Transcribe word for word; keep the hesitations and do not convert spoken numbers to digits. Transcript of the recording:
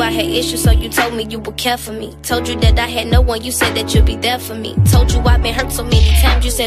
I had issues, so you told me you would care for me. Told you that I had no one, you said that you'd be there for me. Told you I've been hurt so many times, you said